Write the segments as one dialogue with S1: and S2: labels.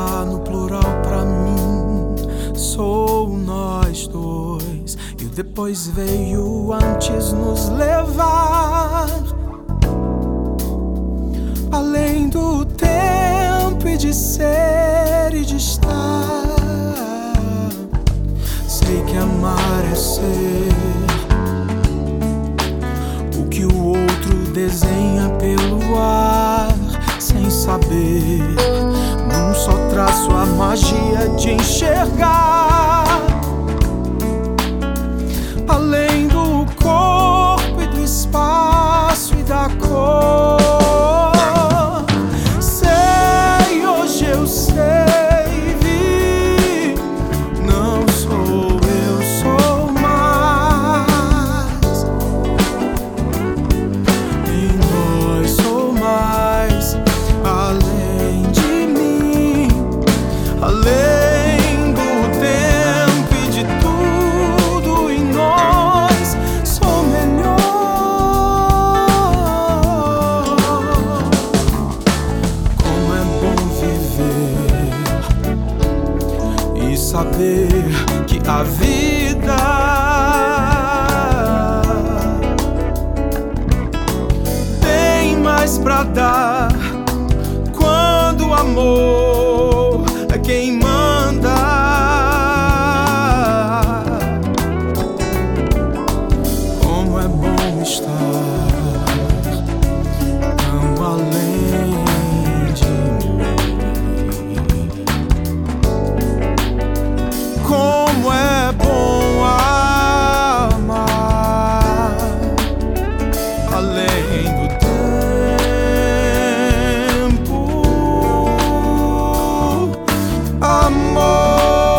S1: falar no plural pra mim. Sou nós dois, e o depois veio antes nos levar além do tempo e de ser e de estar. Sei que amar é ser o que o outro desenha pelo ar, sem saber, num só traço, a magia de enxergar além do corpo e do espaço e da cor. Sei, hoje eu sei, vi, não sou eu, sou mais. Em nós sou mais, além de mim, além do tempo e de tudo. Em nós sou melhor. Como é bom viver e saber que a vida tem mais pra dar quando o amor é quem manda. Como é bom estar tão além de mim. Como é bom amar além do tempo. Amor.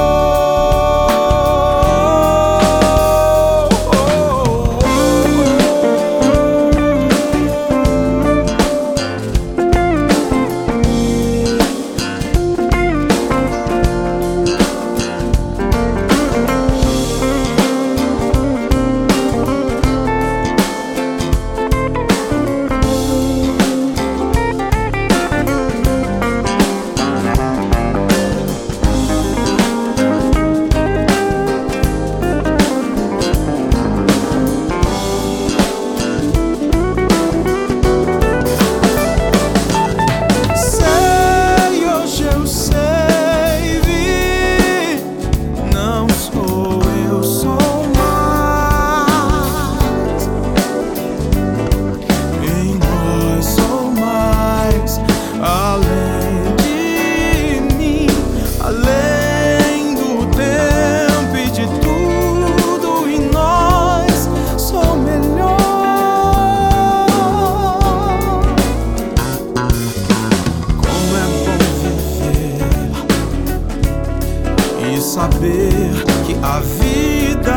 S1: Saber que a vida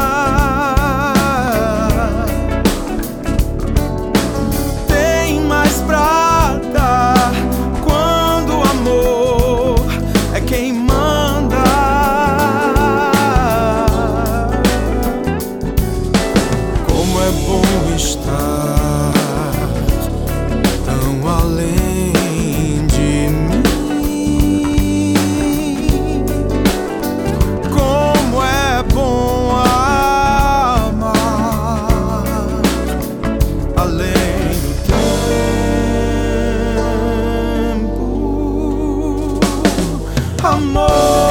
S1: tem mais pra dar quando o amor é quem manda. Como é bom estar tão além de mim. Amor.